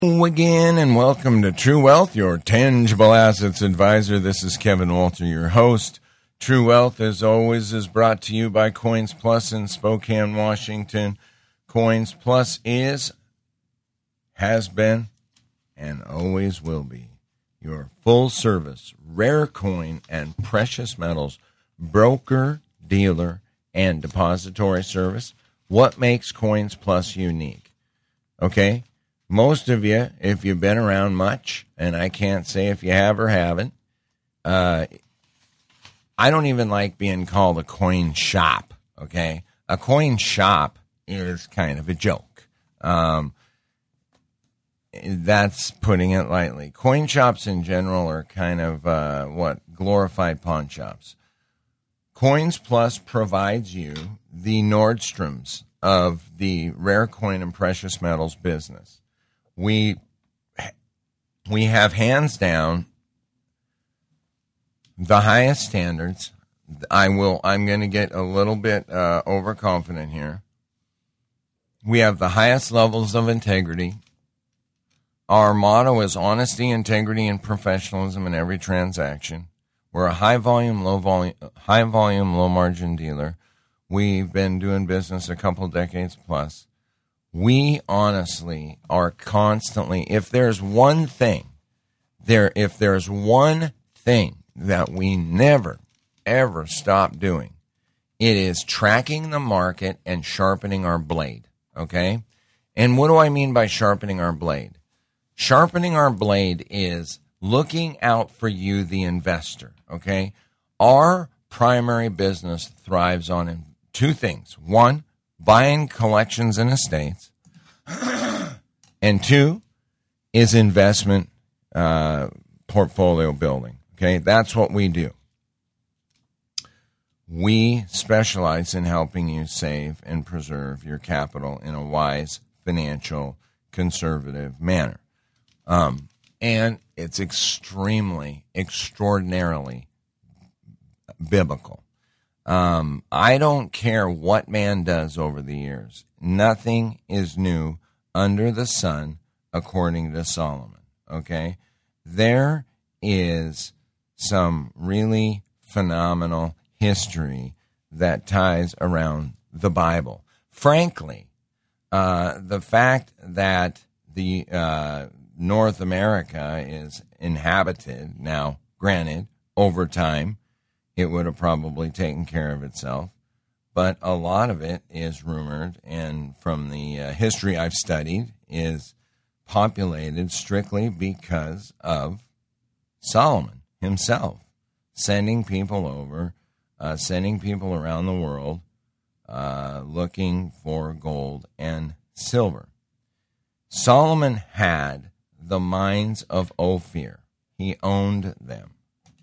Again, and welcome to True Wealth, your tangible assets advisor. This is Kevin Walter, your host. True Wealth, as always, is brought to you by Coins Plus in Spokane, Washington. Coins Plus has been, and always will be your full-service, rare coin and precious metals broker, dealer, and depository service. What makes Coins Plus unique? Okay? Most of you, if you've been around much, and I can't say if you have or haven't, I don't even like being called a coin shop, okay? A coin shop is kind of a joke. That's putting it lightly. Coin shops in general are kind of, glorified pawn shops. Coins Plus provides you the Nordstroms of the rare coin and precious metals business. We have hands down the highest standards. I'm going to get a little bit overconfident here. We have the highest levels of integrity. Our motto is honesty, integrity, and professionalism in every transaction. We're a high volume, low margin dealer. We've been doing business a couple decades plus. We honestly are constantly, if there's one thing that we never, ever stop doing, it is tracking the market and sharpening our blade, okay? And what do I mean by sharpening our blade? Sharpening our blade is looking out for you, the investor, okay? Our primary business thrives on two things. One, buying collections and estates, and two is investment portfolio building. Okay, that's what we do. We specialize in helping you save and preserve your capital in a wise, financial, conservative manner. And it's extraordinarily biblical. I don't care what man does over the years. Nothing is new under the sun, according to Solomon. Okay? There is some really phenomenal history that ties around the Bible. Frankly, the fact that the North America is inhabited, now granted, over time, it would have probably taken care of itself. But a lot of it is rumored, and from the history I've studied, is populated strictly because of Solomon himself, sending people over, sending people around the world, looking for gold and silver. Solomon had the mines of Ophir. He owned them.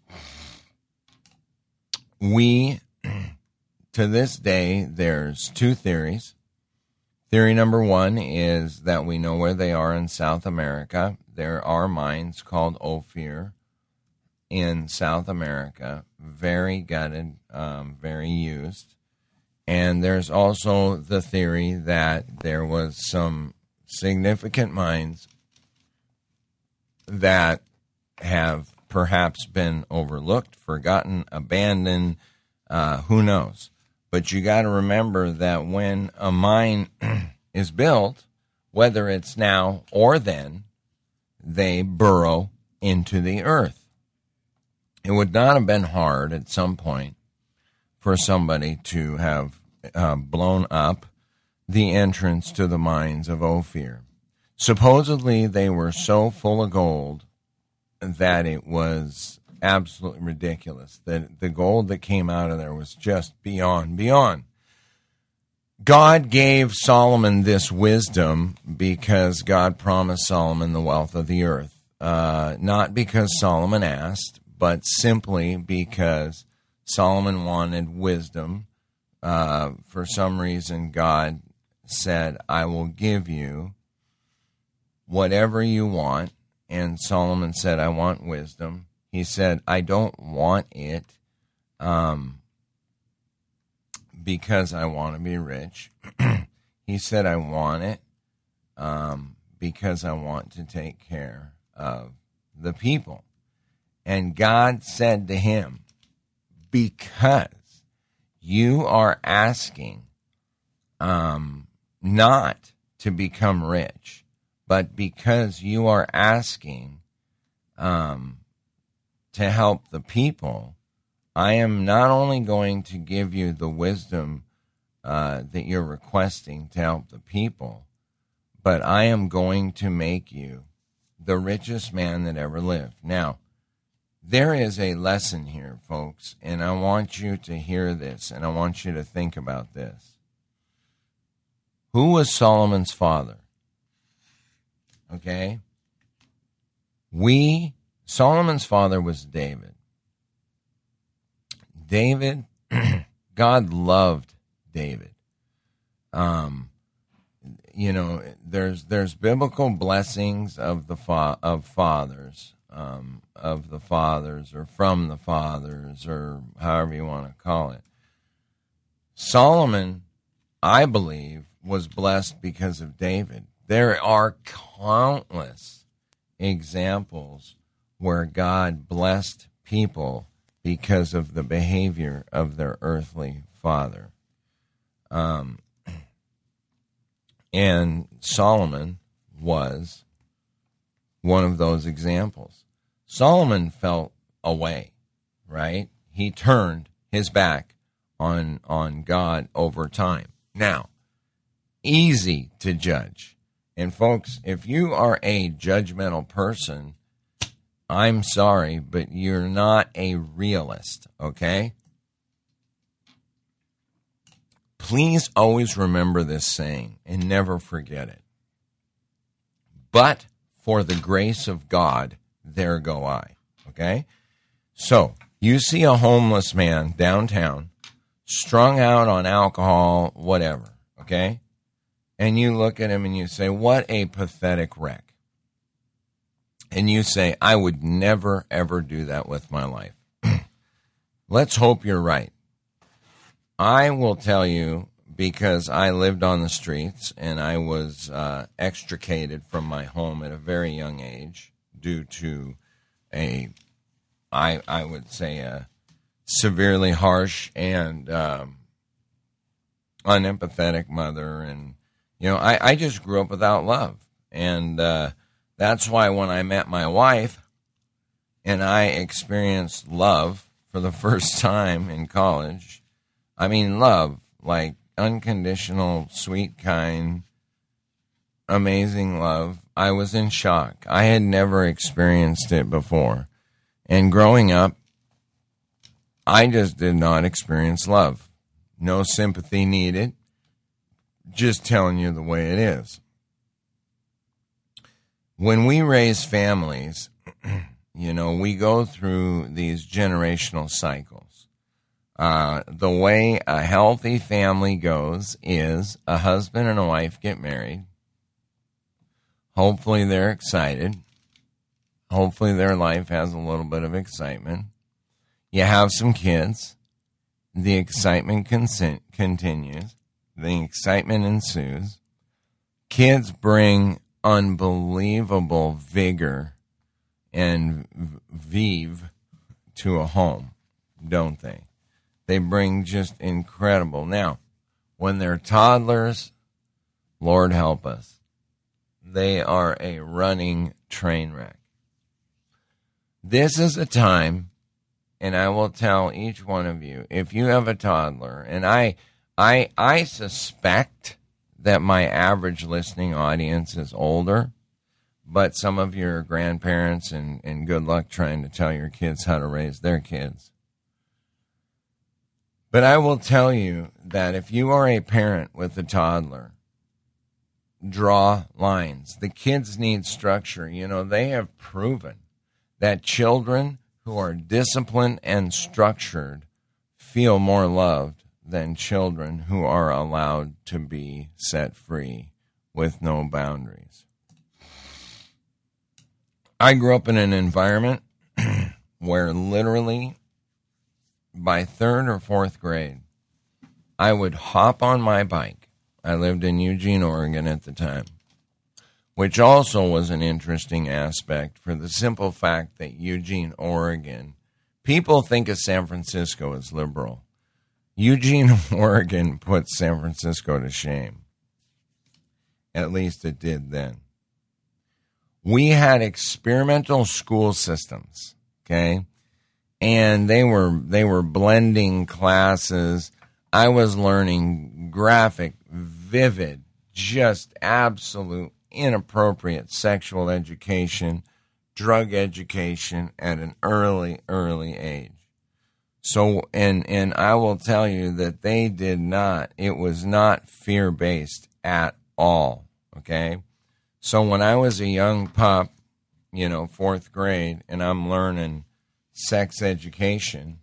To this day, there's two theories. Theory number one is that we know where they are in South America. There are mines called Ophir in South America, very gutted, very used. And there's also the theory that there was some significant mines that have perhaps been overlooked, forgotten, abandoned, who knows. But you got to remember that when a mine is built, whether it's now or then, they burrow into the earth. It would not have been hard at some point for somebody to have blown up the entrance to the mines of Ophir. Supposedly, they were so full of gold that it was absolutely ridiculous. That the gold that came out of there was just beyond. God gave Solomon this wisdom because God promised Solomon the wealth of the earth. Not because Solomon asked, but simply because Solomon wanted wisdom. For some reason, God said, I will give you whatever you want. And Solomon said, I want wisdom. He said, I don't want it because I want to be rich. He said, I want it because I want to take care of the people. And God said to him, because you are asking not to become rich, but because you are asking to help the people, I am not only going to give you the wisdom that you're requesting to help the people, but I am going to make you the richest man that ever lived. Now, there is a lesson here, folks, and I want you to hear this, and I want you to think about this. Who was Solomon's father? Okay? Solomon's father was David. David, God loved David. There's biblical blessings of the fathers, or from the fathers, or however you want to call it. Solomon, I believe, was blessed because of David. There are countless examples where God blessed people because of the behavior of their earthly father. And Solomon was one of those examples. Solomon fell away, right? He turned his back on God over time. Now, easy to judge. And folks, if you are a judgmental person, I'm sorry, but you're not a realist, okay? Please always remember this saying and never forget it. But for the grace of God, there go I, okay? So, you see a homeless man downtown, strung out on alcohol, whatever, okay? And you look at him and you say, what a pathetic wreck. And you say, I would never, ever do that with my life. Let's hope you're right. I will tell you, because I lived on the streets and I was extricated from my home at a very young age due to I would say a severely harsh and unempathetic mother. And, I just grew up without love. And that's why when I met my wife and I experienced love for the first time in college, I mean love, like unconditional, sweet, kind, amazing love, I was in shock. I had never experienced it before. And growing up, I just did not experience love. No sympathy needed. Just telling you the way it is. When we raise families, we go through these generational cycles. The way a healthy family goes is a husband and a wife get married. Hopefully they're excited. Hopefully their life has a little bit of excitement. You have some kids. The excitement continues. The excitement ensues. Kids bring unbelievable vigor and vive to a home, don't they? They bring just incredible. Now, when they're toddlers, Lord help us, they are a running train wreck. This is a time, and I will tell each one of you, if you have a toddler, and I suspect that my average listening audience is older, but some of you are grandparents, and good luck trying to tell your kids how to raise their kids. But I will tell you that if you are a parent with a toddler, draw lines. The kids need structure. They have proven that children who are disciplined and structured feel more loved than children who are allowed to be set free with no boundaries. I grew up in an environment where literally by third or fourth grade, I would hop on my bike. I lived in Eugene, Oregon at the time. which also was an interesting aspect for the simple fact that Eugene, Oregon, people think of San Francisco as liberal. Eugene, Oregon put San Francisco to shame. At least it did then. We had experimental school systems, okay? And they were blending classes. I was learning graphic, vivid, just absolute inappropriate sexual education, drug education at an early age. So, and I will tell you that they did not, it was not fear-based at all, okay? So when I was a young pup, 4th grade, and I'm learning sex education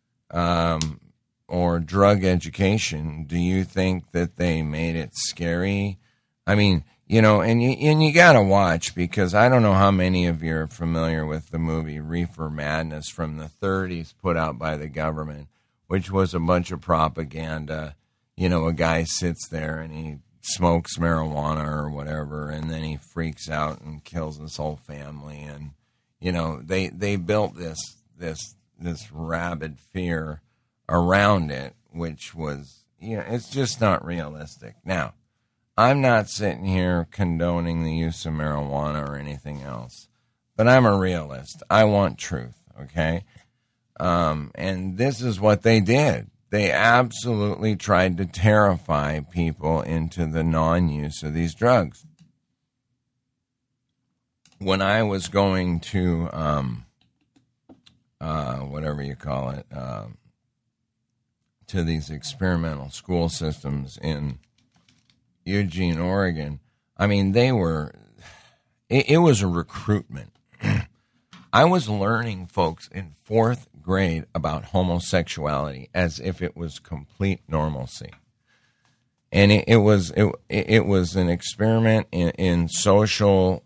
or drug education, do you think that they made it scary? I mean, and you got to watch, because I don't know how many of you are familiar with the movie Reefer Madness from the 30s put out by the government, which was a bunch of propaganda. A guy sits there and he smokes marijuana or whatever, and then he freaks out and kills his whole family. And, they built this rabid fear around it, which was, it's just not realistic. Now, I'm not sitting here condoning the use of marijuana or anything else, but I'm a realist. I want truth, okay? And this is what they did. They absolutely tried to terrify people into the non-use of these drugs. When I was going to, whatever you call it, to these experimental school systems in Eugene, Oregon, I mean, it was a recruitment. I was learning, folks, in 4th grade about homosexuality as if it was complete normalcy. And it was an experiment in social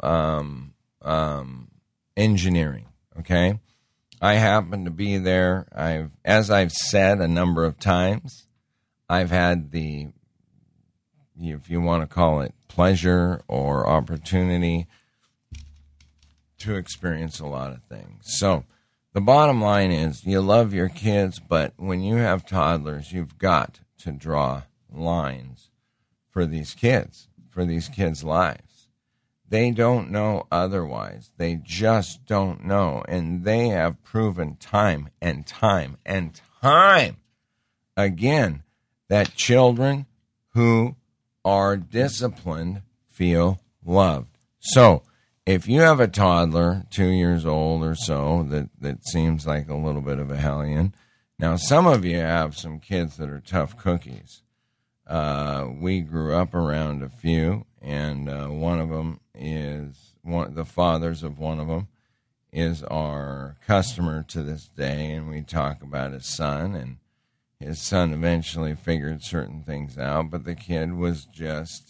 engineering, okay? I happened to be there. As I've said a number of times, I've had the, if you want to call it pleasure or opportunity, to experience a lot of things. So the bottom line is, you love your kids, but when you have toddlers, you've got to draw lines for these kids' lives. They don't know otherwise. They just don't know. And they have proven time and time and time again that children who are disciplined feel loved. So if you have a toddler, 2 years old or so, that seems like a little bit of a hellion. Now, some of you have some kids that are tough cookies. We grew up around a few, and one of them is, the fathers of one of them is our customer to this day, and we talk about his son, and his son eventually figured certain things out, but the kid was just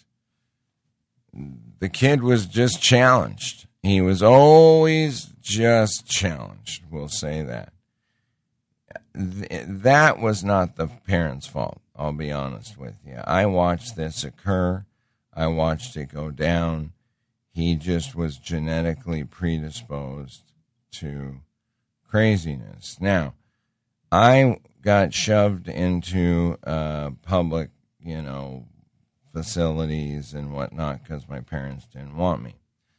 challenged. He was always just challenged. We'll say that. That was not the parents' fault, I'll be honest with you. I watched this occur. I watched it go down. He just was genetically predisposed to craziness. Now, I got shoved into public, facilities and whatnot because my parents didn't want me.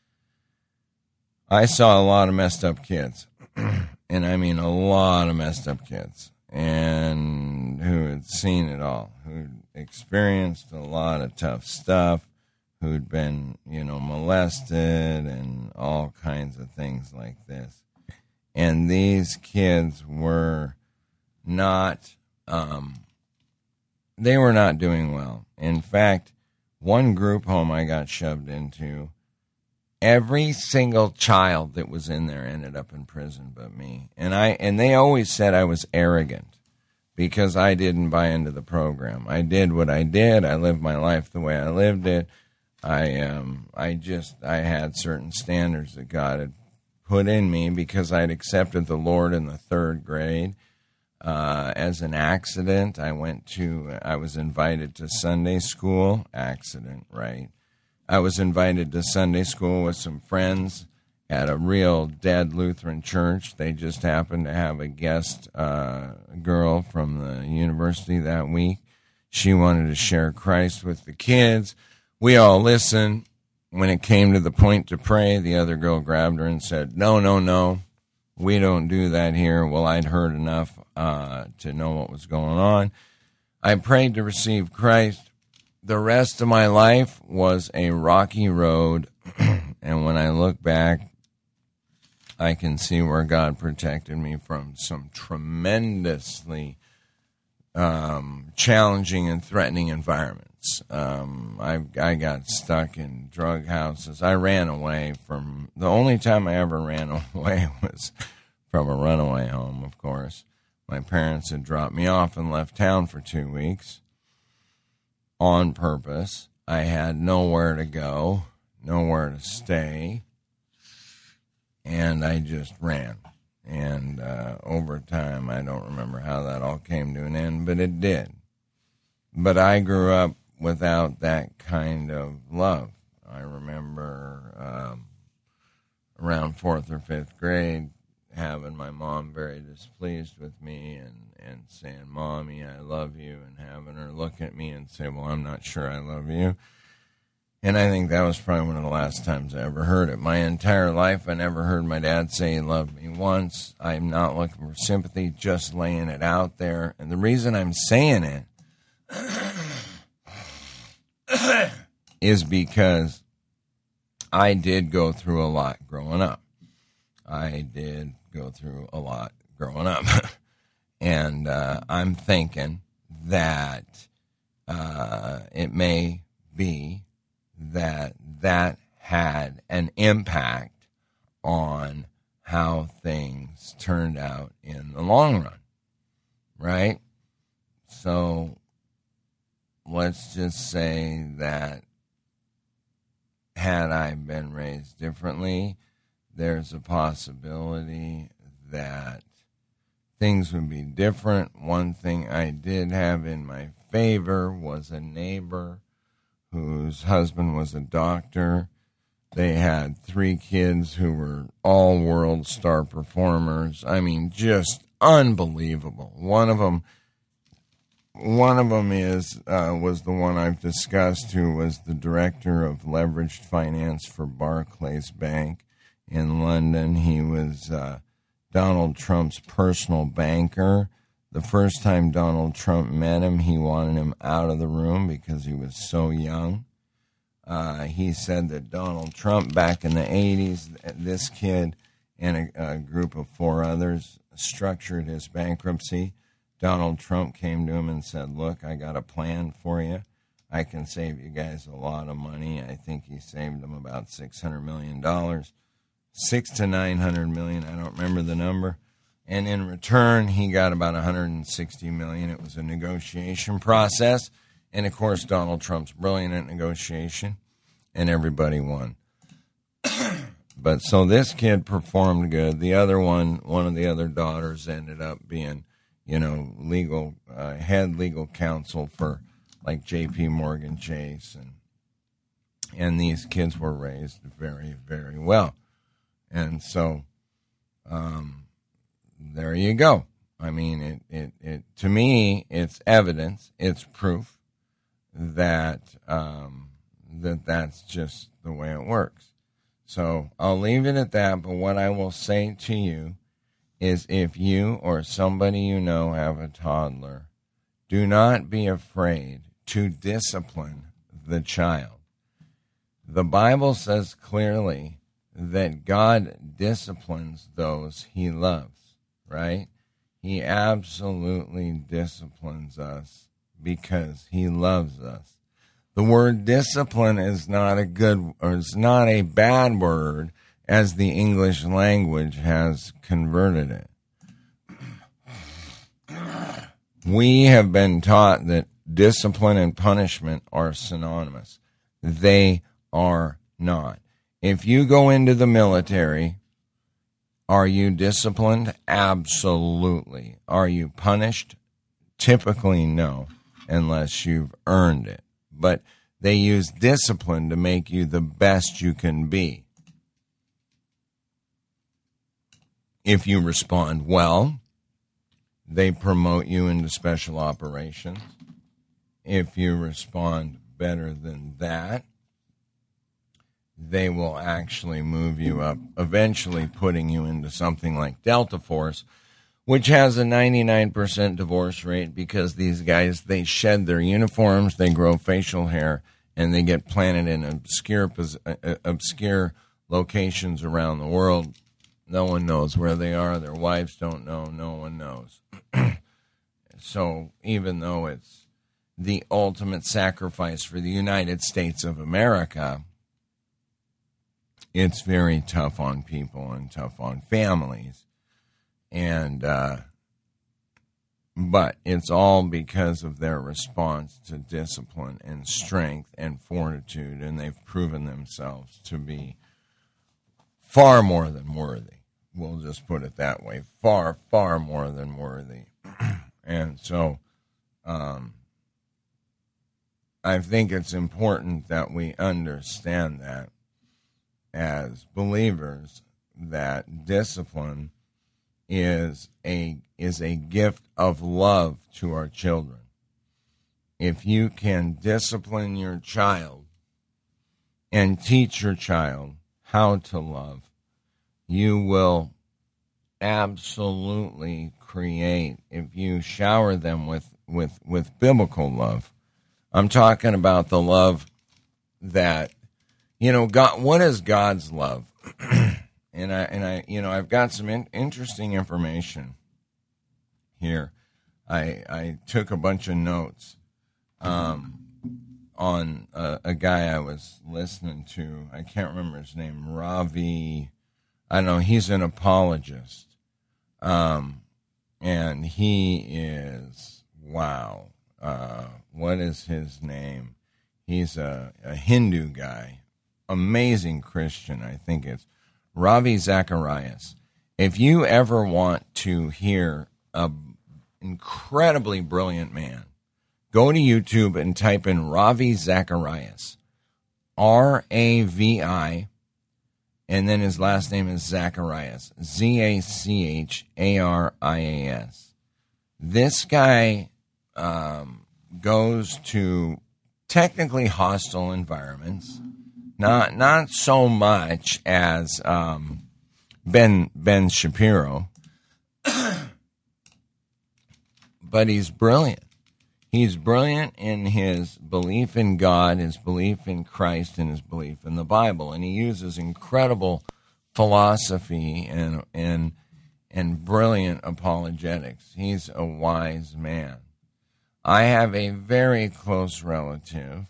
I saw a lot of messed up kids, and I mean a lot of messed up kids, and who had seen it all, who'd experienced a lot of tough stuff, who'd been, molested and all kinds of things like this. And these kids were not, they were not doing well. In fact, one group home I got shoved into, every single child that was in there ended up in prison but me. And they always said I was arrogant because I didn't buy into the program. I did what I did. I lived my life the way I lived it. I had certain standards that God had put in me because I'd accepted the Lord in the 3rd grade. As an accident, I was invited to Sunday school. Accident, right? I was invited to Sunday school with some friends at a real dead Lutheran church. They just happened to have a guest girl from the university that week. She wanted to share Christ with the kids. We all listened. When it came to the point to pray, the other girl grabbed her and said, No. We don't do that here. Well, I'd heard enough to know what was going on. I prayed to receive Christ. The rest of my life was a rocky road, and when I look back, I can see where God protected me from some tremendously challenging and threatening environments. I got stuck in drug houses. I ran away from, the only time I ever ran away was from a runaway home, of course. My parents had dropped me off and left town for 2 weeks on purpose. I had nowhere to go, nowhere to stay, and I just ran. And over time, I don't remember how that all came to an end, but it did. But I grew up without that kind of love. I remember around 4th or 5th grade having my mom very displeased with me and saying, Mommy, I love you, and having her look at me and say, well, I'm not sure I love you. And I think that was probably one of the last times I ever heard it. My entire life, I never heard my dad say he loved me once. I'm not looking for sympathy, just laying it out there. And the reason I'm saying it is because I did go through a lot growing up. And I'm thinking that it may be that had an impact on how things turned out in the long run, right? So let's just say that had I been raised differently, there's a possibility that things would be different. One thing I did have in my favor was a neighbor whose husband was a doctor. They had 3 kids who were all world star performers. I mean, just unbelievable. One of them was the one I've discussed, who was the director of leveraged finance for Barclays Bank in London. He was Donald Trump's personal banker. The first time Donald Trump met him, he wanted him out of the room because he was so young. He said that Donald Trump, back in the 80s, this kid and a group of 4 others structured his bankruptcy. Donald Trump came to him and said, look, I got a plan for you. I can save you guys a lot of money. I think he saved them about $600 million. 600 to 900 million, I don't remember the number. And in return, he got about $160 million. It was a negotiation process. And, of course, Donald Trump's brilliant at negotiation, and everybody won. But so this kid performed good. The other one of the other daughters ended up being, head legal counsel for, like, J.P. Morgan Chase. And these kids were raised very, very well. And so there you go. I mean, it to me, it's evidence, it's proof that that's just the way it works. So I'll leave it at that, but what I will say to you is, if you or somebody you know have a toddler, do not be afraid to discipline the child. The Bible says clearly that God disciplines those he loves, right? He absolutely disciplines us because he loves us. The word discipline is not a bad word, as the English language has converted it. We have been taught that discipline and punishment are synonymous. They are not. If you go into the military, are you disciplined? Absolutely. Are you punished? Typically, no, unless you've earned it. But They use discipline to make you the best you can be. If you respond well, they promote you into special operations. If you respond better than that, they will actually move you up, eventually putting you into something like Delta Force, which has a 99% divorce rate because these guys, they shed their uniforms, they grow facial hair, and they get planted in obscure locations around the world. No one knows where they are. Their wives don't know. No one knows. So even though it's the ultimate sacrifice for the United States of America, it's very tough on people and tough on families. And but it's all because of their response to discipline and strength and fortitude, and they've proven themselves to be far more than worthy. We'll just put it that way. Far, far more than worthy. And so I think it's important that we understand that as believers, that discipline is a gift of love to our children. If you can discipline your child and teach your child how to love, you will absolutely create, if you shower them with biblical love. I'm talking about the love that, God, what is God's love? and I've got some interesting information here. I took a bunch of notes on a guy I was listening to. I can't remember his name. Ravi, I don't know. He's an apologist, and he is, wow. What is his name? He's a Hindu guy, amazing Christian. I think it's Ravi Zacharias. If you ever want to hear an incredibly brilliant man, go to YouTube and type in Ravi Zacharias, R-A-V-I, and then his last name is Zacharias, Z-A-C-H-A-R-I-A-S. This guy goes to technically hostile environments, not so much as Ben Shapiro, but he's brilliant. He's brilliant in his belief in God, his belief in Christ, and his belief in the Bible, and he uses incredible philosophy and brilliant apologetics. He's a wise man. I have a very close relative,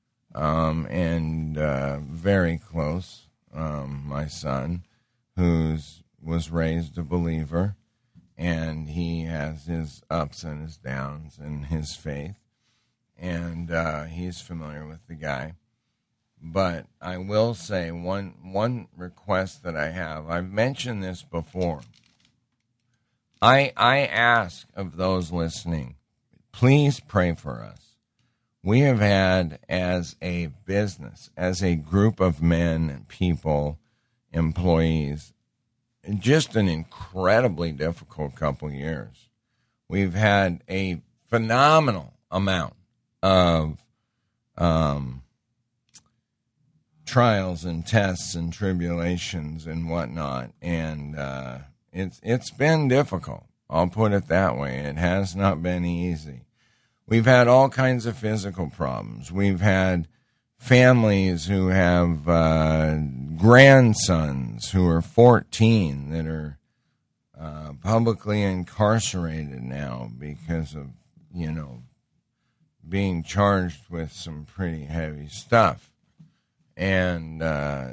very close, my son, was raised a believer, and he has his ups and his downs in his faith, and he's familiar with the guy. But I will say one request that I have. I've mentioned this before. I ask of those listening, please pray for us. We have had, as a business, as a group of men, people, employees, just an incredibly difficult couple years. We've had a phenomenal amount of trials and tests and tribulations and whatnot, and it's been difficult. I'll put it that way. It has not been easy. We've had all kinds of physical problems. We've had families who have grandsons who are 14 that are publicly incarcerated now because of, being charged with some pretty heavy stuff. And, I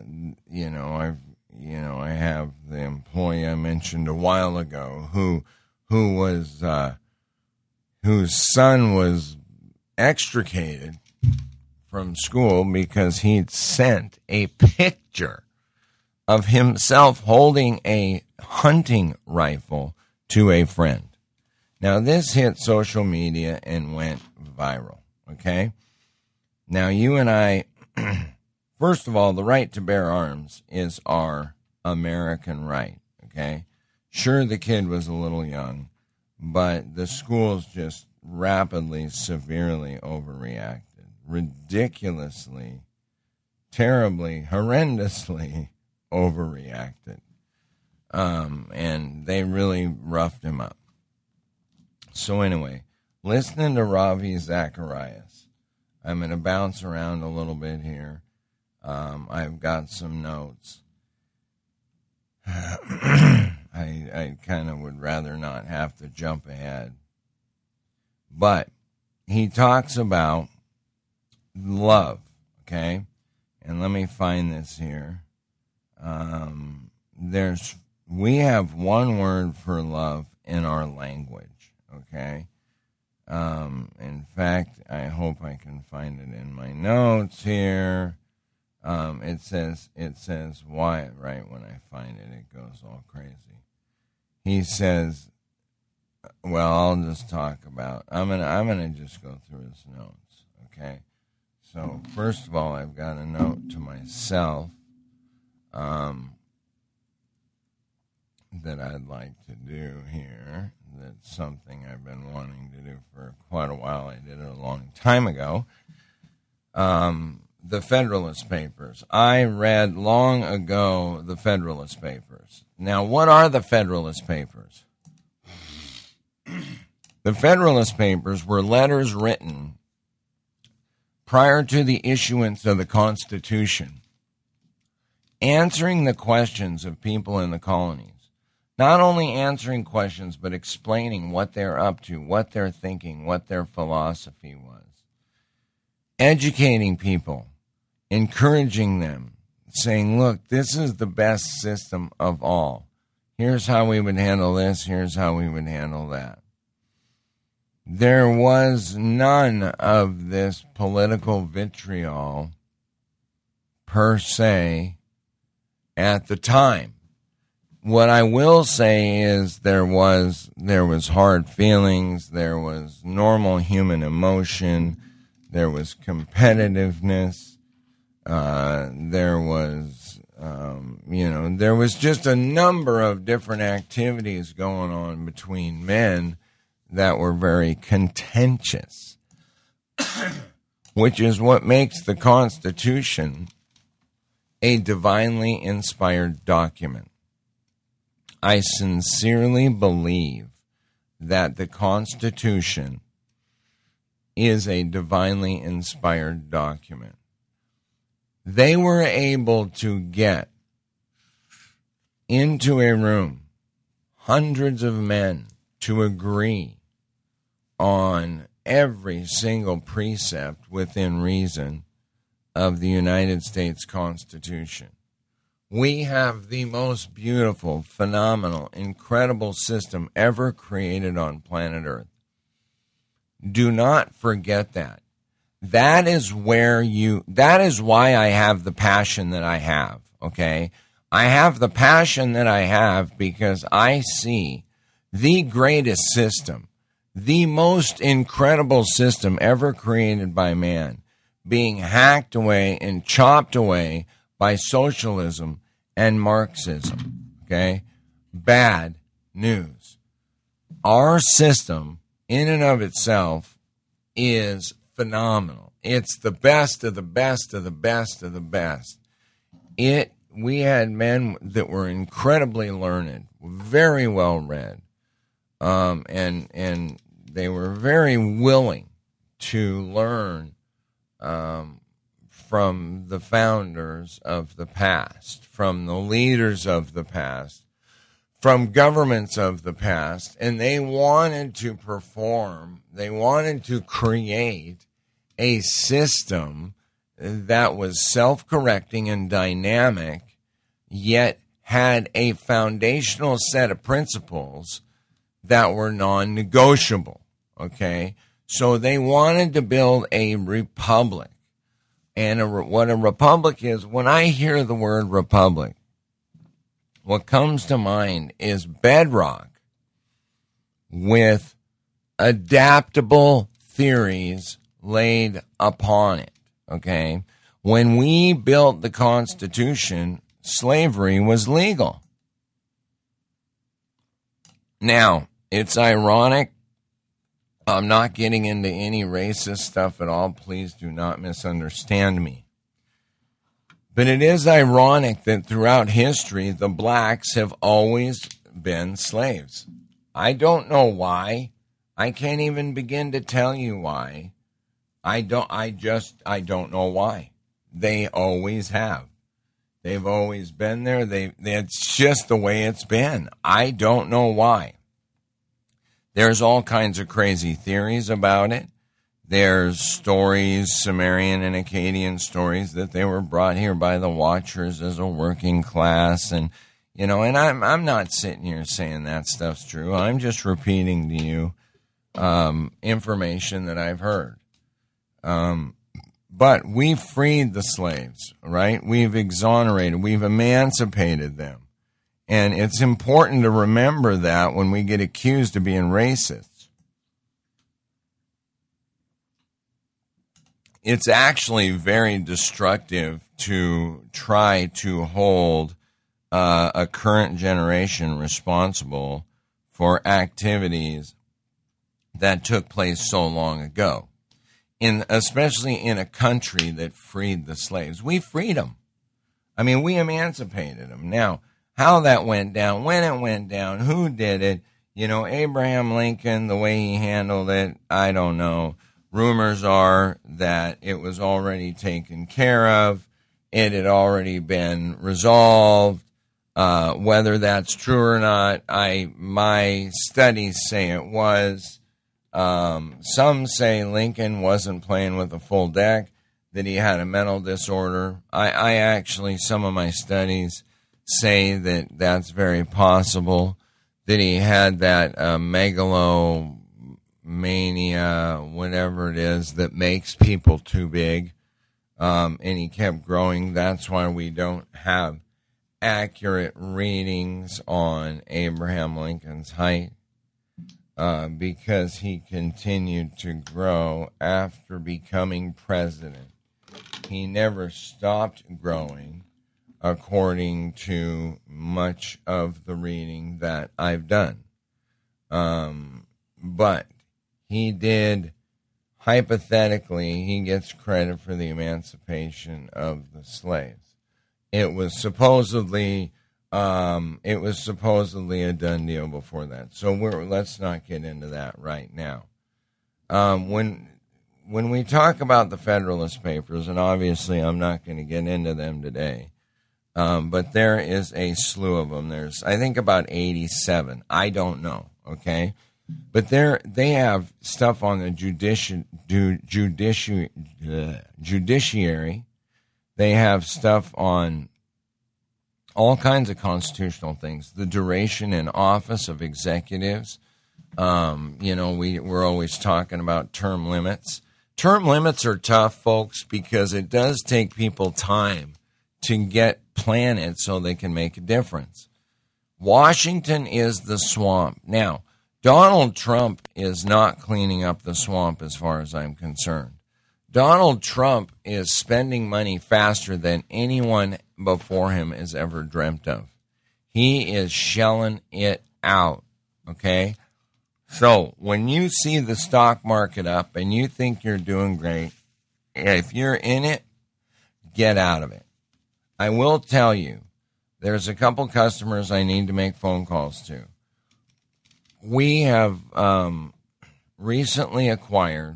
have the employee I mentioned a while ago who was, whose son was extricated from school because he'd sent a picture of himself holding a hunting rifle to a friend. Now, this hit social media and went viral, okay? Now, you and I, first of all, the right to bear arms is our American right, okay? Sure, the kid was a little young, but the schools just rapidly, severely overreacted, ridiculously, terribly, horrendously overreacted. And they really roughed him up. So anyway, listening to Ravi Zacharias, I'm going to bounce around a little bit here. I've got some notes. I kind of would rather not have to jump ahead. But he talks about love, okay? And let me find this here. We have one word for love in our language, okay? In fact, I hope I can find it in my notes here. It says why, right when I find it, it goes all crazy. He says, well, I'll just talk about, I'm gonna just go through his notes, okay? So first of all, I've got a note to myself that I'd like to do here. That's something I've been wanting to do for quite a while. I did it a long time ago. The Federalist Papers. I read long ago the Federalist Papers. Now, what are the Federalist Papers? The Federalist Papers were letters written prior to the issuance of the Constitution, answering the questions of people in the colonies. Not only answering questions, but explaining what they're up to, what they're thinking, what their philosophy was. Educating people, encouraging them, saying, look, this is the best system of all. Here's how we would handle this, here's how we would handle that. There was none of this political vitriol per se at the time. What I will say is there was hard feelings, there was normal human emotion, there was competitiveness, there was, there was just a number of different activities going on between men that were very contentious, which is what makes the Constitution a divinely inspired document. I sincerely believe that the Constitution is a divinely inspired document. They were able to get into a room, hundreds of men, to agree on every single precept within reason of the United States Constitution. We have the most beautiful, phenomenal, incredible system ever created on planet Earth. Do not forget that. That is why I have the passion that I have, okay? I have the passion that I have because I see the greatest system, the most incredible system ever created by man being hacked away and chopped away by socialism and Marxism, okay? Bad news. Our system, in and of itself, is phenomenal. It's the best of the best of the best of the best. We had men that were incredibly learned, very well read, and they were very willing to learn from the founders of the past, from the leaders of the past, from governments of the past, and they wanted to perform, they wanted to create a system that was self-correcting and dynamic, yet had a foundational set of principles that were non-negotiable, okay? So they wanted to build a republic. And what a republic is, when I hear the word republic, what comes to mind is bedrock with adaptable theories laid upon it, okay? When we built the Constitution, slavery was legal. Now, it's ironic. I'm not getting into any racist stuff at all. Please do not misunderstand me. But it is ironic that throughout history, the blacks have always been slaves. I don't know why. I can't even begin to tell you why. I don't know why. They always have. They've always been there. It's just the way it's been. I don't know why. There's all kinds of crazy theories about it. There's stories, Sumerian and Akkadian stories, that they were brought here by the Watchers as a working class. And, and I'm not sitting here saying that stuff's true. I'm just repeating to you information that I've heard. But we freed the slaves, right? We've exonerated, we've emancipated them. And it's important to remember that when we get accused of being racist. It's actually very destructive to try to hold a current generation responsible for activities that took place so long ago. Especially in a country that freed the slaves. We freed them. I mean, we emancipated them. Now, how that went down, when it went down, who did it, Abraham Lincoln, the way he handled it, I don't know. Rumors are that it was already taken care of. It had already been resolved. Whether that's true or not, my studies say it was. Some say Lincoln wasn't playing with a full deck, that he had a mental disorder. I actually, some of my studies say that that's very possible, that he had that megalomania, whatever it is, that makes people too big, and he kept growing. That's why we don't have accurate readings on Abraham Lincoln's height. Because he continued to grow after becoming president. He never stopped growing, according to much of the reading that I've done. But he did, hypothetically, he gets credit for the emancipation of the slaves. It was supposedly a done deal before that. So let's not get into that right now. When we talk about the Federalist Papers, and obviously I'm not going to get into them today, but there is a slew of them. There's, I think, about 87. I don't know, okay? But they have stuff on the judiciary. They have stuff on all kinds of constitutional things. The duration in office of executives. We're always talking about term limits. Term limits are tough, folks, because it does take people time to get planted so they can make a difference. Washington is the swamp. Now, Donald Trump is not cleaning up the swamp as far as I'm concerned. Donald Trump is spending money faster than anyone before him has ever dreamt of. He is shelling it out, okay? So when you see the stock market up and you think you're doing great, if you're in it, get out of it. I will tell you, there's a couple customers I need to make phone calls to. We have recently acquired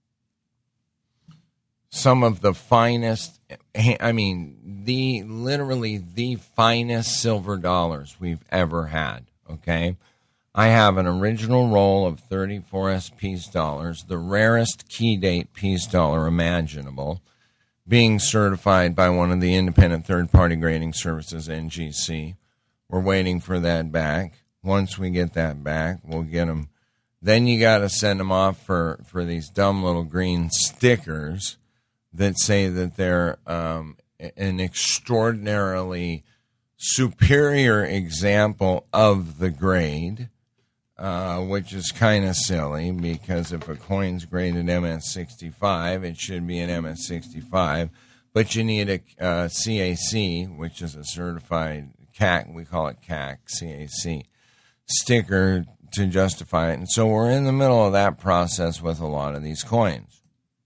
some of the finest, literally the finest silver dollars we've ever had, okay? I have an original roll of 34S Peace dollars, the rarest key date Peace dollar imaginable, being certified by one of the independent third-party grading services, NGC. We're waiting for that back. Once we get that back, we'll get them. Then you got to send them off for these dumb little green stickers that say that they're an extraordinarily superior example of the grade. which is kind of silly because if a coin's graded MS65, it should be an MS65, but you need a CAC, which is a certified CAC, we call it CAC sticker to justify it. And so we're in the middle of that process with a lot of these coins.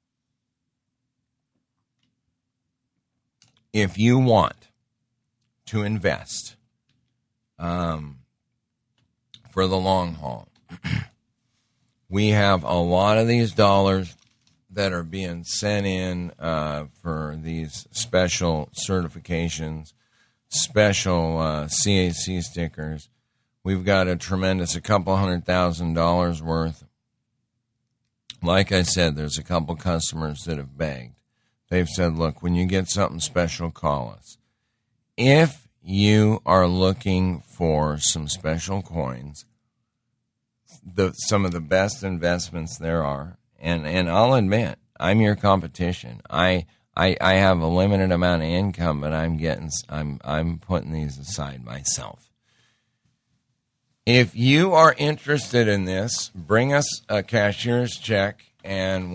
If you want to invest for the long haul, we have a lot of these dollars that are being sent in for these special certifications, special CAC stickers. We've got a tremendous, a couple $100,000 worth. Like I said, there's a couple customers that have begged. They've said, look, when you get something special, call us. If you are looking for some special coins, some of the best investments there are, and I'll admit, I'm your competition. I have a limited amount of income, but I'm putting these aside myself. If you are interested in this, bring us a cashier's check, and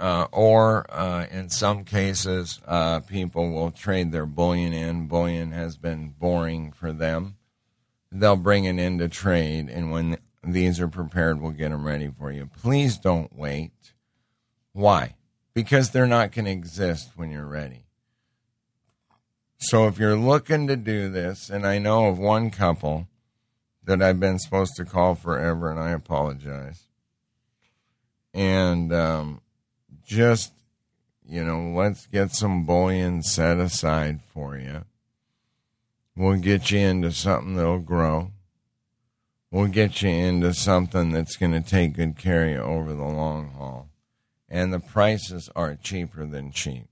in some cases, people will trade their bullion in. Bullion has been boring for them. They'll bring it in to trade, and when these are prepared, we'll get them ready for you. Please don't wait. Why? Because they're not going to exist when you're ready. So if you're looking to do this, and I know of one couple that I've been supposed to call forever, and I apologize. And let's get some bullion set aside for you. We'll get you into something that'll grow. We'll get you into something that's going to take good care of you over the long haul. And the prices are cheaper than cheap.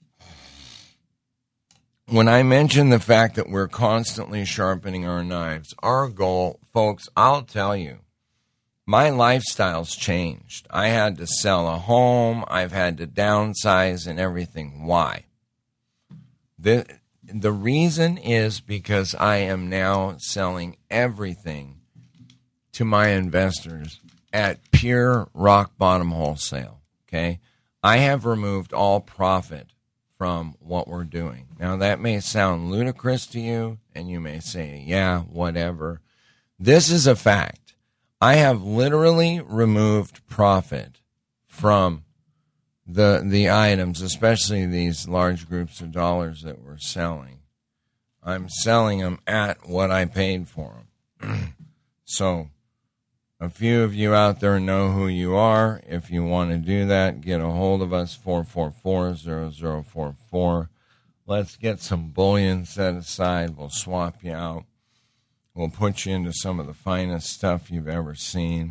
When I mention the fact that we're constantly sharpening our knives, our goal, folks, I'll tell you, my lifestyle's changed. I had to sell a home. I've had to downsize and everything. Why? The reason is because I am now selling everything to my investors at pure rock bottom wholesale. Okay? I have removed all profit from what we're doing. Now, that may sound ludicrous to you, and you may say, yeah, whatever. This is a fact. I have literally removed profit from the items, especially these large groups of dollars that we're selling. I'm selling them at what I paid for them. So a few of you out there know who you are. If you want to do that, get a hold of us, 444-0044. Let's get some bullion set aside. We'll swap you out. We'll put you into some of the finest stuff you've ever seen.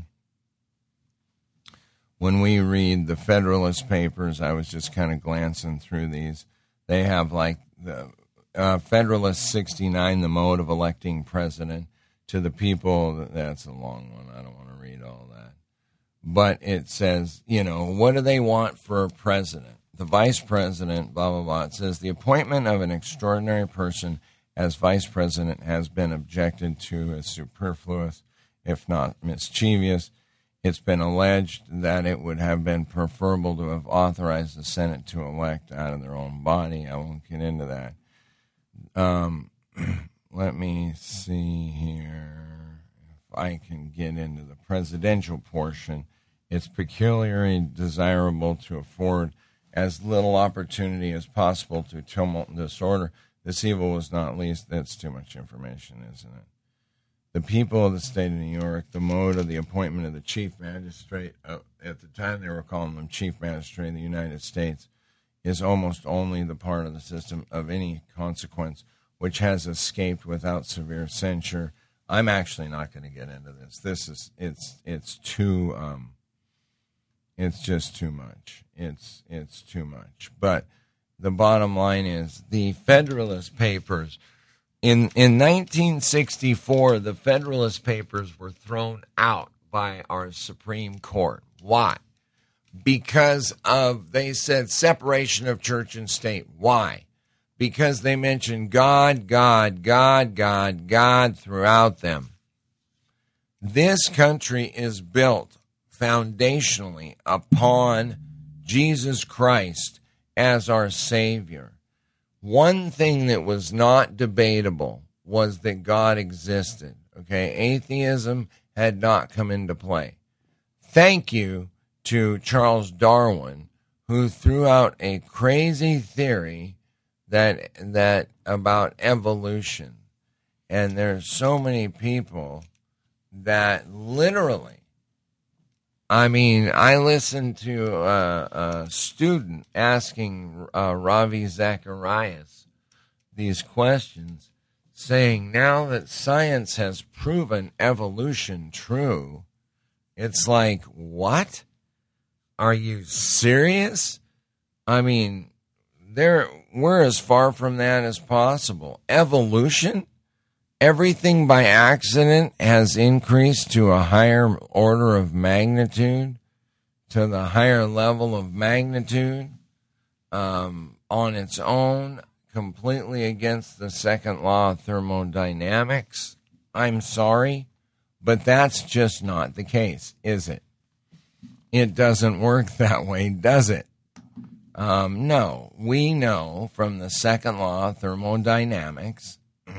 When we read the Federalist Papers, I was just kind of glancing through these. They have like the Federalist 69, the mode of electing president. To the people, that's a long one. I don't want to read all that. But it says, what do they want for a president? The vice president, blah, blah, blah. It says the appointment of an extraordinary person as vice president has been objected to as superfluous, if not mischievous. It's been alleged that it would have been preferable to have authorized the Senate to elect out of their own body. I won't get into that. Let me see here if I can get into the presidential portion. It's peculiarly desirable to afford as little opportunity as possible to tumult and disorder. This evil was not least. That's too much information, isn't it? The people of the state of New York, the mode of the appointment of the chief magistrate, at the time they were calling them chief magistrate of the United States, is almost only the part of the system of any consequence which has escaped without severe censure. I'm actually not going to get into this. It's just too much. It's too much. But the bottom line is the Federalist Papers. In 1964, the Federalist Papers were thrown out by our Supreme Court. Why? Because they said separation of church and state. Why? Because they mentioned God, God, God, God, God throughout them. This country is built foundationally upon Jesus Christ as our Savior. One thing that was not debatable was that God existed. Okay, atheism had not come into play. Thank you to Charles Darwin, who threw out a crazy theory that about evolution. And there's so many people that literally, I mean, I listened to a student asking Ravi Zacharias these questions, saying now that science has proven evolution true, it's like, what? Are you serious? I mean, we're as far from that as possible. Evolution? Everything by accident has increased to a higher order of magnitude, to the higher level of magnitude on its own, completely against the second law of thermodynamics. I'm sorry, but that's just not the case, is it? It doesn't work that way, does it? No, we know from the second law of thermodynamics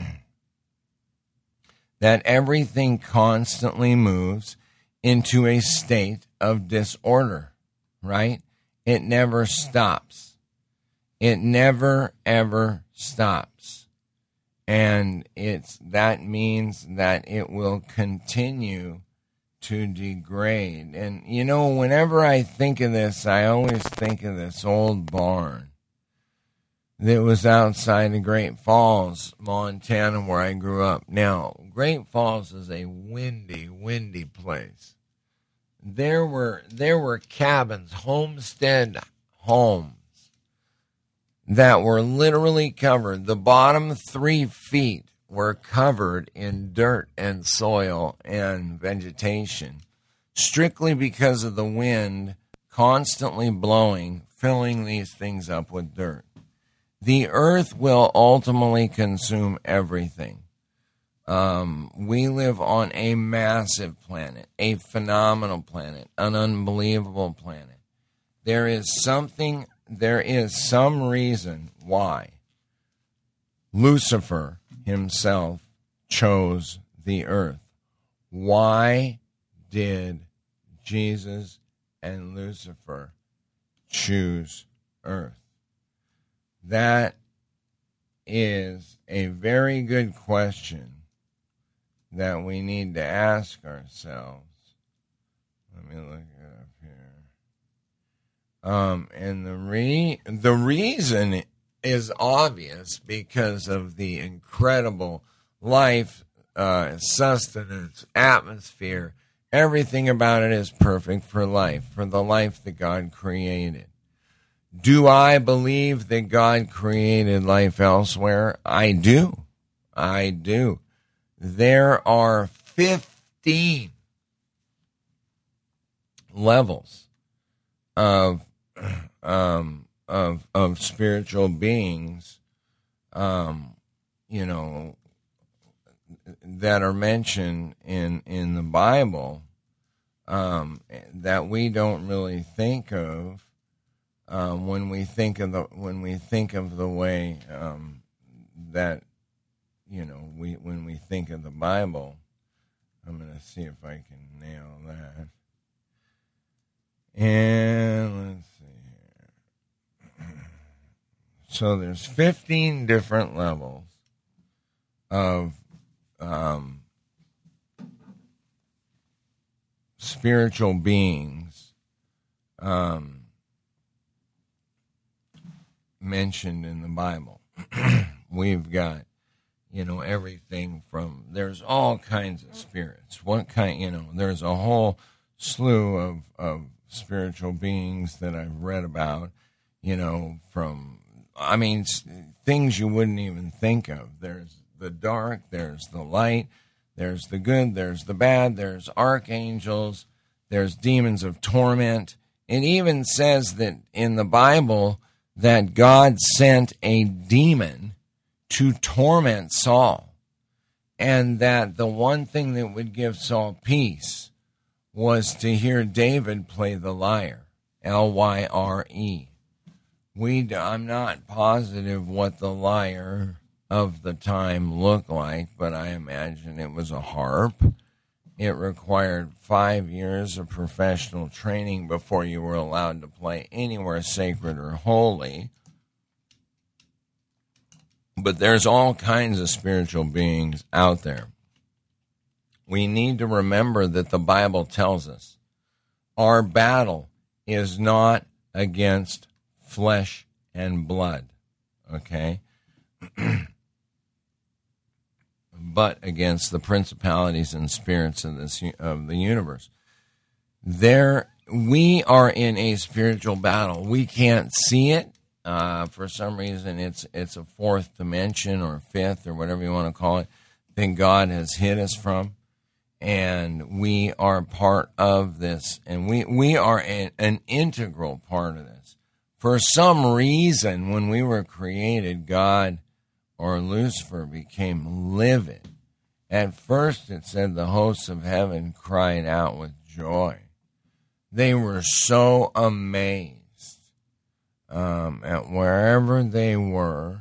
that everything constantly moves into a state of disorder, right? It never stops. It never, ever stops. And that means that it will continue to degrade. And, you know, whenever I think of this, I always think of this old barn that was outside of Great Falls, Montana, where I grew up. Now, Great Falls is a windy place. There were cabins, homestead homes, that were literally covered. The bottom 3 feet were covered in dirt and soil and vegetation, strictly because of the wind constantly blowing, filling these things up with dirt. The earth will ultimately consume everything. We live on a massive planet, a phenomenal planet, an unbelievable planet. There is some reason why Lucifer himself chose the earth. Why did Jesus and Lucifer choose earth? That is a very good question that we need to ask ourselves. Let me look it up here. And the reason is obvious because of the incredible life, sustenance, atmosphere. Everything about it is perfect for life, for the life that God created. Do I believe that God created life elsewhere? I do. There are 15 levels of spiritual beings, that are mentioned in the Bible, that we don't really think of. When we think of the way that, when we think of the Bible. I'm going to see if I can nail that. And let's see here. So there's 15 different levels of spiritual beings mentioned in the Bible. We've got, everything from, there's all kinds of spirits. What kind, there's a whole slew of spiritual beings that I've read about, from, things you wouldn't even think of. There's the dark, there's the light, there's the good, there's the bad, there's archangels, there's demons of torment. It even says that in the Bible that God sent a demon to torment Saul. and that the one thing that would give Saul peace was to hear David play the lyre, Lyre. I'm not positive what the lyre of the time looked like, but I imagine it was a harp. It required 5 years of professional training before you were allowed to play anywhere sacred or holy. But there's all kinds of spiritual beings out there. We need to remember that the Bible tells us our battle is not against flesh and blood, okay? But against the principalities and spirits of the universe. We are in a spiritual battle. We can't see it. For some reason, it's a fourth dimension or fifth or whatever you want to call it that God has hid us from. And we are part of this. And we are an integral part of this. For some reason, when we were created, God or Lucifer became livid. At first, it said the hosts of heaven cried out with joy. They were so amazed at wherever they were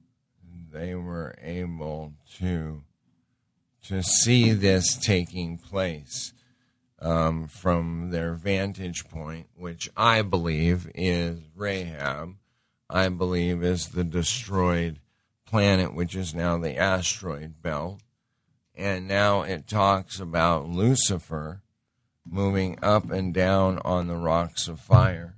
able to see this taking place from their vantage point, which I believe is Rahab. I believe is the destroyed planet, which is now the asteroid belt. And now it talks about Lucifer moving up and down on the rocks of fire.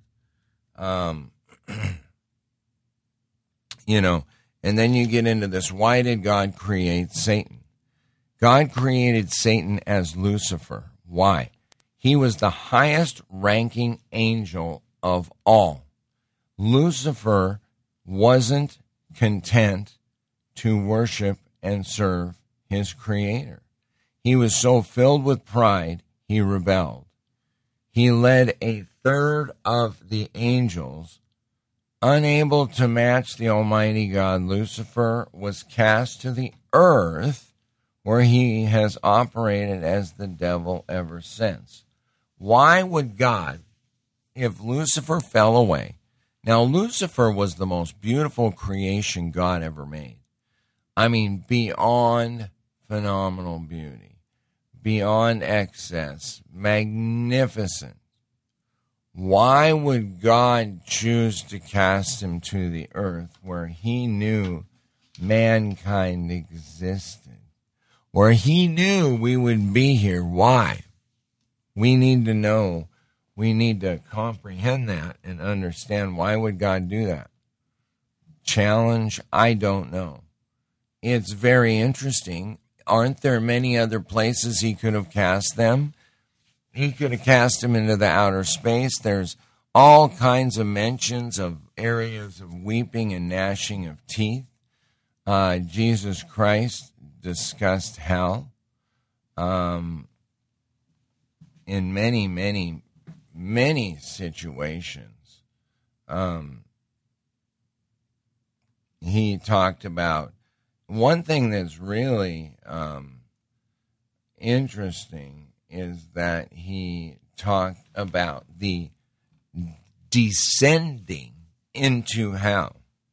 And then you get into this. Why did God create Satan? God created Satan as Lucifer. Why? He was the highest ranking angel of all. Lucifer wasn't content to worship and serve his creator. He was so filled with pride, he rebelled. He led a third of the angels. Unable to match the Almighty God, Lucifer was cast to the earth, where he has operated as the devil ever since. Why would God, if Lucifer fell away? Now, Lucifer was the most beautiful creation God ever made. I mean, beyond phenomenal beauty, beyond excess, magnificent. Why would God choose to cast him to the earth where he knew mankind existed, where he knew we would be here? Why? We need to know. We need to comprehend that and understand, why would God do that? Challenge? I don't know. It's very interesting. Aren't there many other places he could have cast them? He could have cast them into the outer space. There's all kinds of mentions of areas of weeping and gnashing of teeth. Jesus Christ discussed hell in many, many, many situations. He talked about one thing that's really interesting is that he talked about the descending into hell.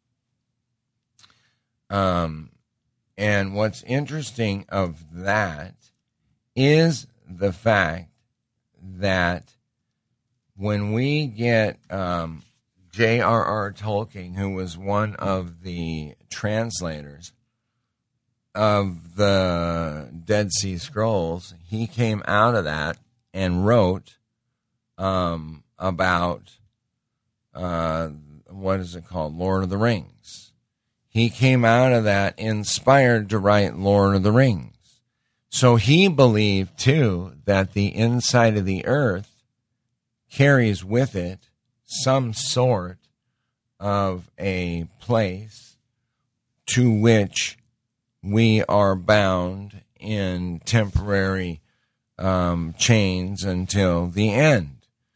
And what's interesting of that is the fact that when we get J.R.R. Tolkien, who was one of the translators of the Dead Sea Scrolls, he came out of that and wrote about, what is it called, Lord of the Rings. He came out of that inspired to write Lord of the Rings. So he believed, too, that the inside of the earth carries with it some sort of a place to which we are bound in temporary chains until the end.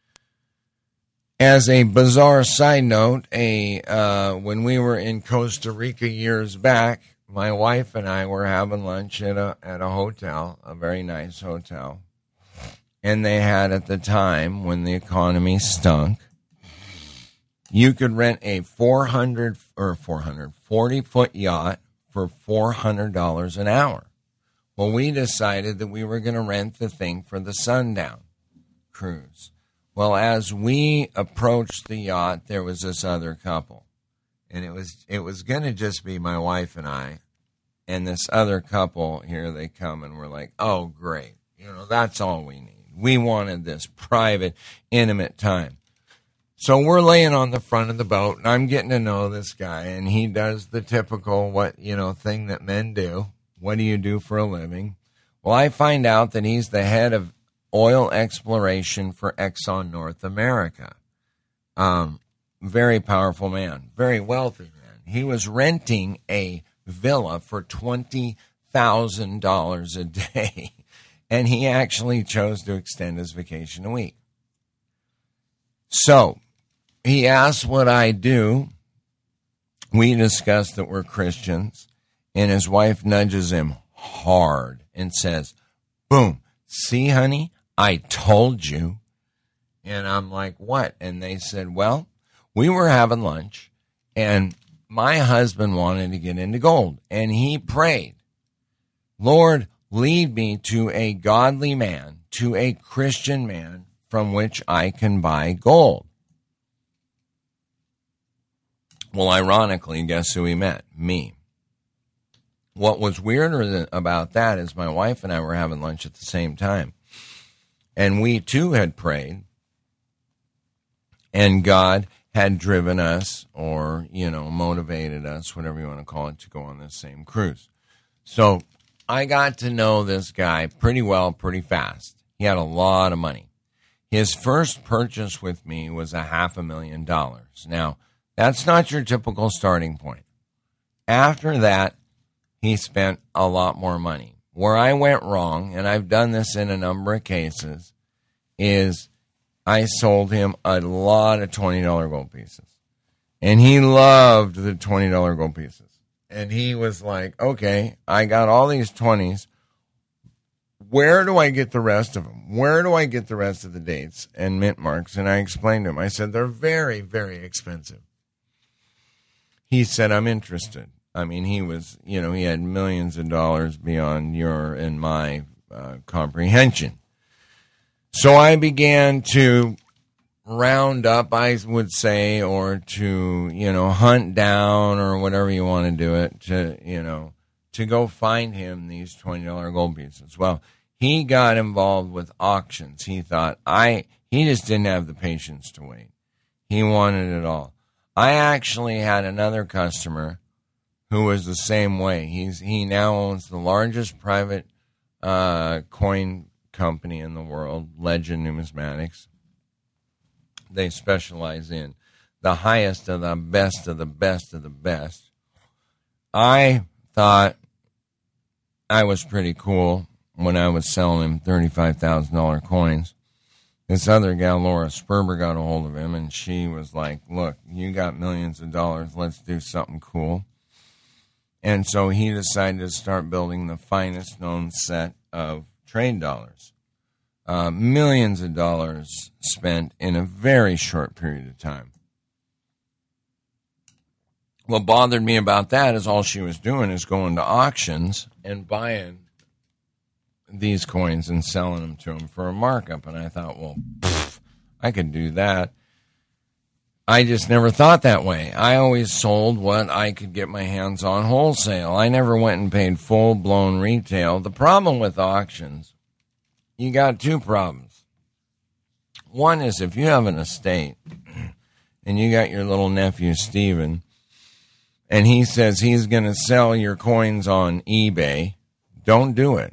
As a bizarre side note, when we were in Costa Rica years back, my wife and I were having lunch at a hotel, a very nice hotel. And they had, at the time when the economy stunk, you could rent a 40-foot yacht for $400 an hour. Well, we decided that we were going to rent the thing for the Sundown cruise. Well, as we approached the yacht, there was this other couple. And it was going to just be my wife and I. And this other couple, here they come, and we're like, oh, great. That's all we need. We wanted this private, intimate time. So we're laying on the front of the boat, and I'm getting to know this guy, and he does the typical thing that men do. What do you do for a living? Well, I find out that he's the head of oil exploration for Exxon North America. Very powerful man, very wealthy man. He was renting a villa for $20,000 a day, and he actually chose to extend his vacation a week. So he asked what I do. We discussed that we're Christians, and his wife nudges him hard and says, boom, see, honey, I told you. And I'm like, what? And they said, well, we were having lunch, and my husband wanted to get into gold, and he prayed, Lord, lead me to a godly man, to a Christian man from which I can buy gold. Well, ironically, guess who he met? Me. What was weirder about that is my wife and I were having lunch at the same time. And we too had prayed. And God had driven us or, motivated us, whatever you want to call it, to go on this same cruise. So I got to know this guy pretty well, pretty fast. He had a lot of money. His first purchase with me was $500,000. Now, that's not your typical starting point. After that, he spent a lot more money. Where I went wrong, and I've done this in a number of cases, is I sold him a lot of $20 gold pieces. And he loved the $20 gold pieces. And he was like, okay, I got all these 20s. Where do I get the rest of them? Where do I get the rest of the dates and mint marks? And I explained to him, I said, they're very, very expensive. He said, I'm interested. I mean, he was, he had millions of dollars beyond your and my comprehension. So I began to round up, I would say, or to, hunt down or whatever you want to do it, to go find him these $20 gold pieces. Well, he got involved with auctions. He thought, he just didn't have the patience to wait. He wanted it all. I actually had another customer who was the same way. He now owns the largest private coin company in the world, Legend Numismatics. They specialize in the highest of the best of the best of the best. I thought I was pretty cool when I was selling him $35,000 coins. This other gal, Laura Sperber, got a hold of him, and she was like, look, you got millions of dollars. Let's do something cool. And so he decided to start building the finest known set of trade dollars. Millions of dollars spent in a very short period of time. What bothered me about that is all she was doing is going to auctions and buying these coins and selling them to him for a markup. And I thought, well, I could do that. I just never thought that way. I always sold what I could get my hands on wholesale. I never went and paid full-blown retail. The problem with auctions, you got two problems. One is if you have an estate and you got your little nephew, Steven, and he says he's going to sell your coins on eBay, don't do it.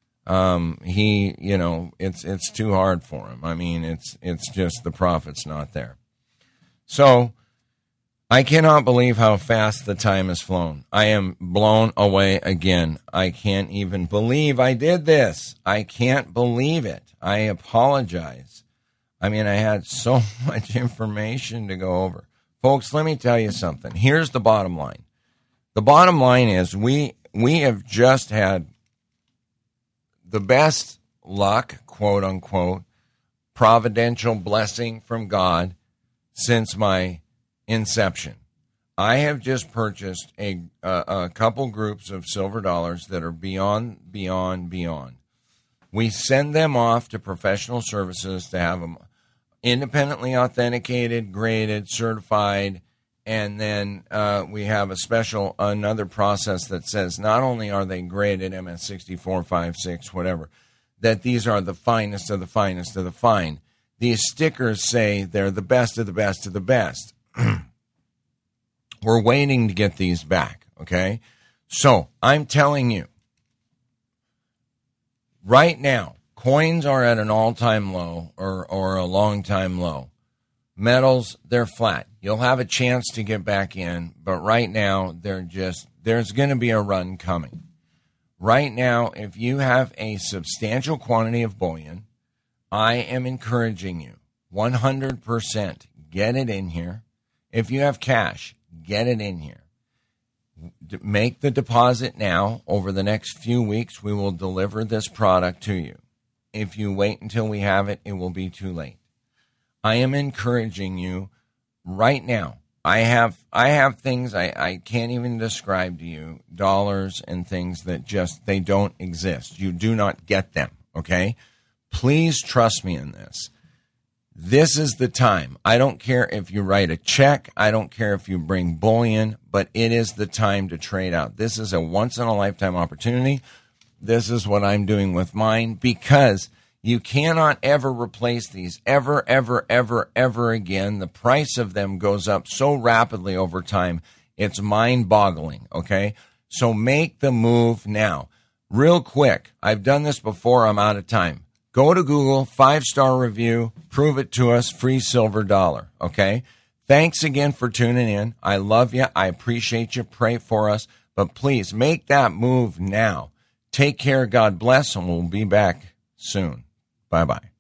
It's too hard for him. I mean, it's just the profit's not there. So I cannot believe how fast the time has flown. I am blown away again. I can't even believe I did this. I can't believe it. I apologize. I mean, I had so much information to go over. Folks, let me tell you something. Here's the bottom line. The bottom line is we have just had the best luck, quote unquote, providential blessing from God since my inception. I have just purchased a couple groups of silver dollars that are beyond. We send them off to professional services to have them independently authenticated, graded, certified, and then we have another process that says not only are they graded MS64, 5, 6, whatever, that these are the finest of the finest of the fine. These stickers say they're the best of the best of the best. We're waiting to get these back, okay? So I'm telling you, right now, coins are at an all-time low or a long-time low. Metals, they're flat. You'll have a chance to get back in, but right now, there's going to be a run coming. Right now, if you have a substantial quantity of bullion, I am encouraging you, 100%, get it in here. If you have cash, get it in here. Make the deposit now. Over the next few weeks, we will deliver this product to you. If you wait until we have it, it will be too late. I am encouraging you right now. I have things I can't even describe to you, dollars and things that they don't exist. You do not get them, okay? Please trust me in this. This is the time. I don't care if you write a check. I don't care if you bring bullion, but it is the time to trade out. This is a once-in-a-lifetime opportunity. This is what I'm doing with mine because you cannot ever replace these ever again. The price of them goes up so rapidly over time. It's mind-boggling, okay? So make the move now. Real quick, I've done this before. I'm out of time. Go to Google, 5-star review, prove it to us, free silver dollar, okay? Thanks again for tuning in. I love you. I appreciate you. Pray for us. But please make that move now. Take care. God bless, and we'll be back soon. Bye-bye.